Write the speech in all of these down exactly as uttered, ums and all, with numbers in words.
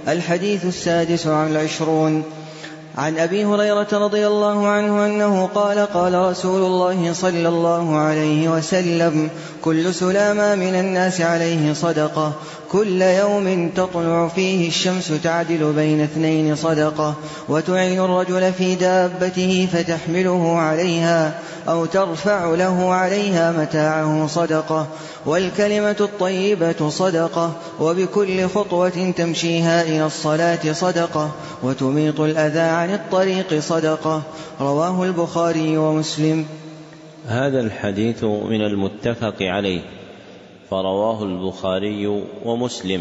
الحديث السادس والعشرون. عن أبي هريرة رضي الله عنه أنه قال قال رسول الله صلى الله عليه وسلم: كل سلامة من الناس عليه صدقة، كل يوم تطلع فيه الشمس تعدل بين اثنين صدقة، وتعين الرجل في دابته فتحمله عليها أو ترفع له عليها متاعه صدقة، والكلمة الطيبة صدقة، وبكل خطوة تمشيها إلى الصلاة صدقة، وتميط الأذى عن الطريق صدقة. رواه البخاري ومسلم. هذا الحديث من المتفق عليه، فرواه البخاري ومسلم،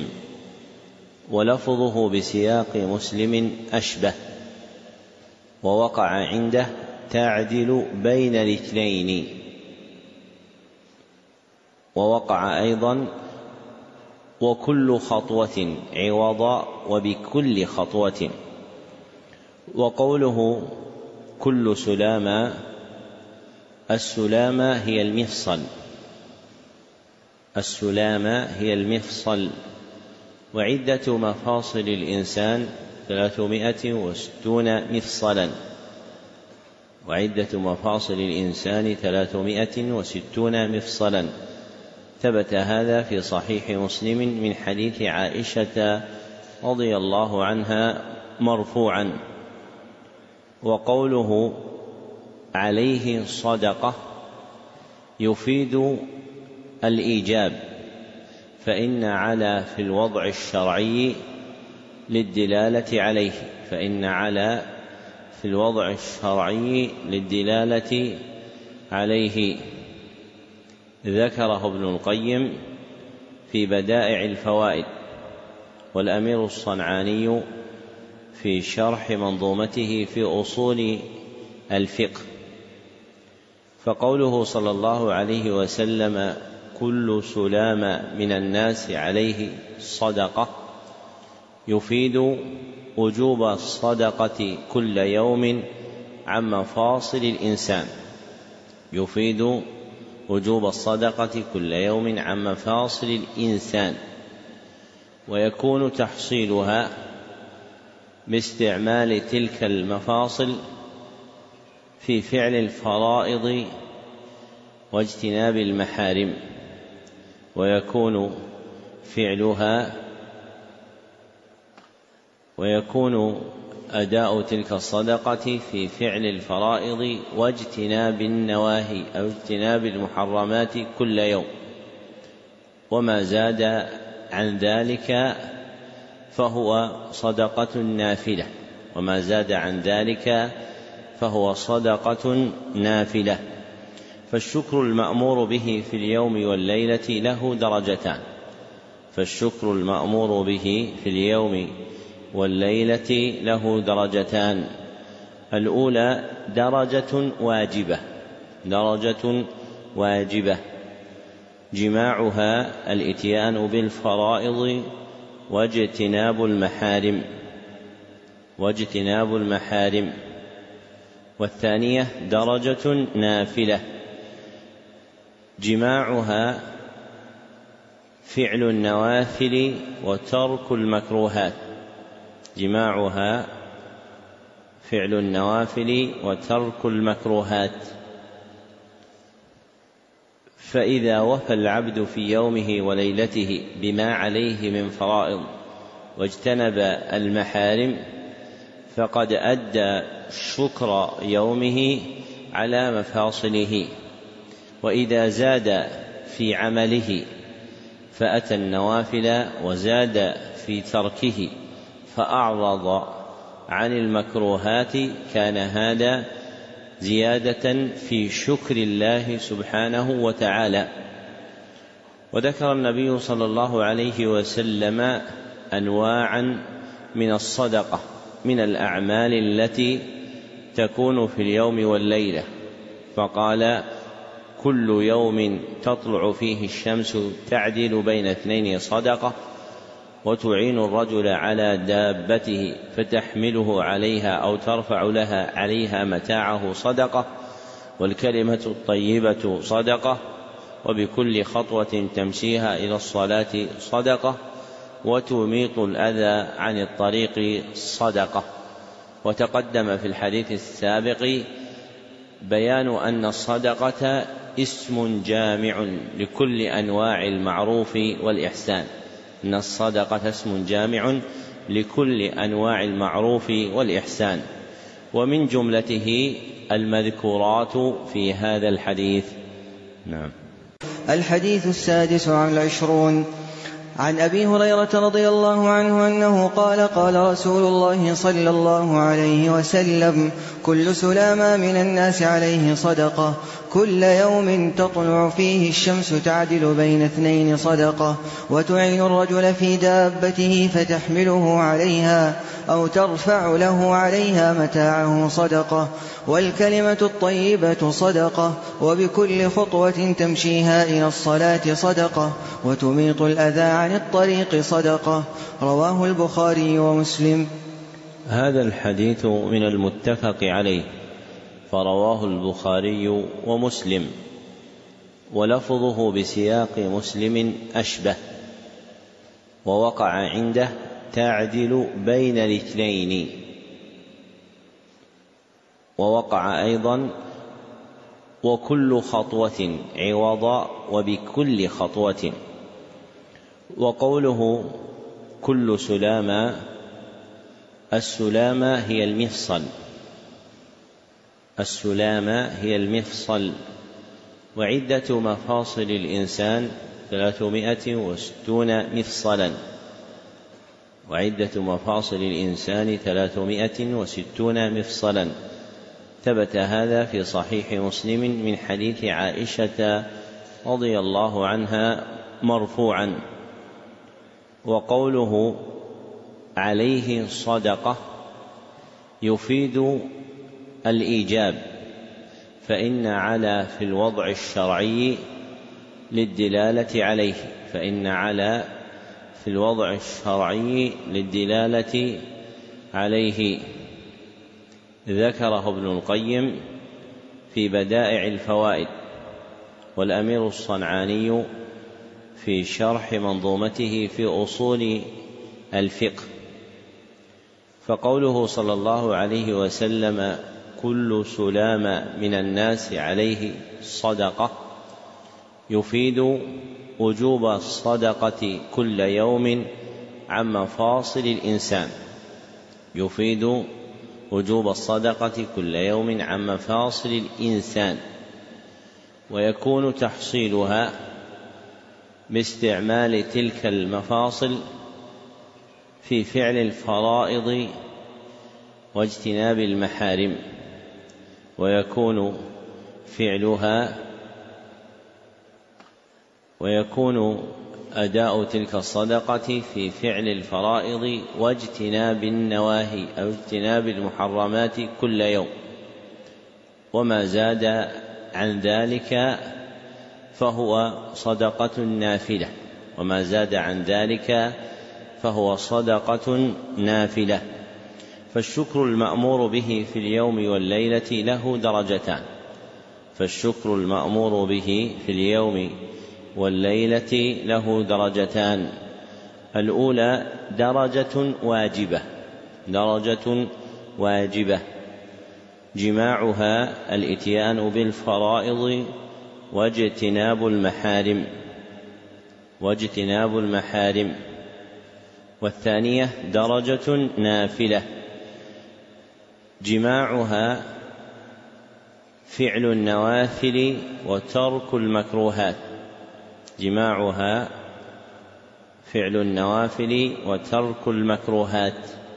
ولفظه بسياق مسلم أشبه، ووقع عنده تعدل بين الاثنين، ووقع أيضا وكل خطوة عوضا وبكل خطوة. وقوله كل سلامة، السلامة هي المفصل، السلامة هي المفصل، وعدة مفاصل الإنسان ثلاثمائة وستون مفصلا، وعدة مفاصل الإنسان ثلاثمائة وستون مفصلا. ثبت هذا في صحيح مسلم من حديث عائشة رضي الله عنها مرفوعا. وقوله عليه صدقة يفيد الإيجاب، فإن على في الوضع الشرعي للدلالة عليه، فإن على في الوضع الشرعي للدلالة عليه. ذكره ابن القيم في بدائع الفوائد، والأمير الصنعاني في شرح منظومته في أصول الفقه. فقوله صلى الله عليه وسلم كل سلامة من الناس عليه صدقة يفيد وجوب الصدقة كل يوم عن مفاصل الإنسان، يفيد وجوب الصدقة كل يوم عن مفاصل الإنسان، ويكون تحصيلها باستعمال تلك المفاصل في فعل الفرائض واجتناب المحارم، ويكون فعلها ويكون أداء تلك الصدقة في فعل الفرائض واجتناب النواهي أو اجتناب المحرمات كل يوم. وما زاد عن ذلك فهو صدقة نافلة، وما زاد عن ذلك فهو صدقة نافلة. فالشكر المأمور به في اليوم والليلة له درجتان، فالشكر المأمور به في اليوم والليلة له درجتان. الأولى درجة واجبة، درجة واجبة جماعها الإتيان بالفرائض واجتناب المحارم واجتناب المحارم. والثانية درجة نافلة جماعها فعل النوافل وترك المكروهات، جماعها فعل النوافل وترك المكروهات. فإذا وفى العبد في يومه وليلته بما عليه من فرائض واجتنب المحارم فقد أدى شكر يومه على مفاصله. وإذا زاد في عمله فأتى النوافل وزاد في تركه فأعرض عن المكروهات كان هذا زيادة في شكر الله سبحانه وتعالى. وذكر النبي صلى الله عليه وسلم أنواعا من الصدقة من الأعمال التي تكون في اليوم والليلة، فقال كل يوم تطلع فيه الشمس تعدل بين اثنين صدقة، وتعين الرجل على دابته فتحمله عليها أو ترفع لها عليها متاعه صدقة، والكلمة الطيبة صدقة، وبكل خطوة تمشيها إلى الصلاة صدقة، وتميط الأذى عن الطريق صدقة. وتقدم في الحديث السابق بيان أن الصدقة اسم جامع لكل أنواع المعروف والإحسان، أن الصدقة اسم جامع لكل أنواع المعروف والإحسان، ومن جملته المذكورات في هذا الحديث. نعم. الحديث السادس والعشرون عن أبي هريرة رضي الله عنه أنه قال قال رسول الله صلى الله عليه وسلم: كل سلامة من الناس عليه صدقة، كل يوم تطلع فيه الشمس تعدل بين اثنين صدقة، وتعين الرجل في دابته فتحمله عليها أو ترفع له عليها متاعه صدقة، والكلمة الطيبة صدقة، وبكل خطوة تمشيها إلى الصلاة صدقة، وتميط الأذى عن الطريق صدقة. رواه البخاري ومسلم. هذا الحديث من المتفق عليه، فرواه البخاري ومسلم، ولفظه بسياق مسلم أشبه، ووقع عنده تعدل بين الاثنين، ووقع أيضا وكل خطوة عوضا وبكل خطوة. وقوله كل سلامة، السلامة هي المفصل، السلامة هي المفصل، وعدة مفاصل الإنسان ثلاثمائة وستون مفصلا، وعدة مفاصل الإنسان ثلاثمائة وستون مفصلا. ثبت هذا في صحيح مسلم من حديث عائشة رضي الله عنها مرفوعا. وقوله عليه صدقة يفيد الإيجاب، فإن على في الوضع الشرعي للدلالة عليه، فإن على في الوضع الشرعي للدلالة عليه. ذكره ابن القيم في بدائع الفوائد، والأمير الصنعاني في شرح منظومته في أصول الفقه. فقوله صلى الله عليه وسلم كل سلامة من الناس عليه صدقة يفيد وجوب الصدقة كل يوم عن مفاصل الإنسان، يفيد وجوب الصدقة كل يوم عن مفاصل الإنسان، ويكون تحصيلها باستعمال تلك المفاصل في فعل الفرائض واجتناب المحارم، ويكون فعلها ويكون أداء تلك الصدقة في فعل الفرائض واجتناب النواهي أو اجتناب المحرمات كل يوم. وما زاد عن ذلك فهو صدقة نافلة، وما زاد عن ذلك فهو صدقة نافلة. فالشكر المأمور به في اليوم والليلة له درجتان، فالشكر المأمور به في اليوم والليلة له درجتان. الأولى درجة واجبة، درجة واجبة جماعها الإتيان بالفرائض واجتناب المحارم واجتناب المحارم. والثانية درجة نافلة جماعها فعل النوافل وترك المكروهات، جماعها فعل النوافل وترك المكروهات.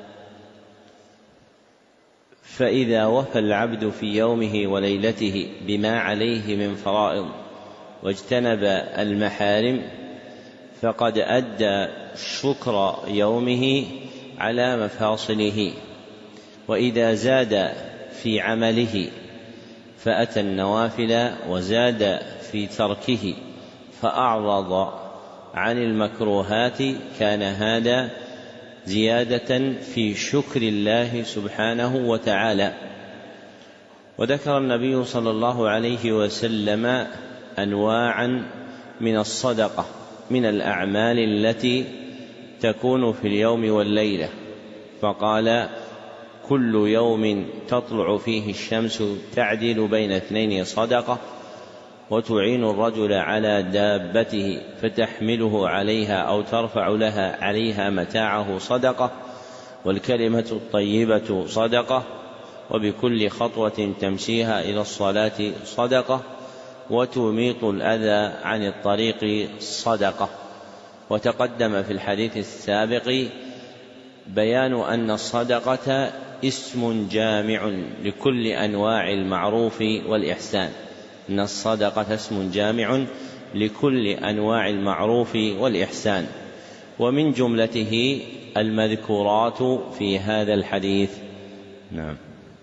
فإذا وفى العبد في يومه وليلته بما عليه من فرائض واجتنب المحارم فقد أدى شكر يومه على مفاصله. وإذا زاد في عمله فأتى النوافل وزاد في تركه فأعرض عن المكروهات كان هذا زيادة في شكر الله سبحانه وتعالى. وذكر النبي صلى الله عليه وسلم أنواعا من الصدقة من الأعمال التي تكون في اليوم والليلة، فقال: كل يوم تطلع فيه الشمس تعدل بين اثنين صدقة، وتعين الرجل على دابته فتحمله عليها أو ترفع لها عليها متاعه صدقة، والكلمة الطيبة صدقة، وبكل خطوة تمشيها إلى الصلاة صدقة، وتميط الأذى عن الطريق صدقة. وتقدم في الحديث السابق بيان أن الصدقة اسم جامع لكل أنواع المعروف والإحسان، أن الصدقة اسم جامع لكل أنواع المعروف والإحسان، ومن جملته المذكورات في هذا الحديث. نعم.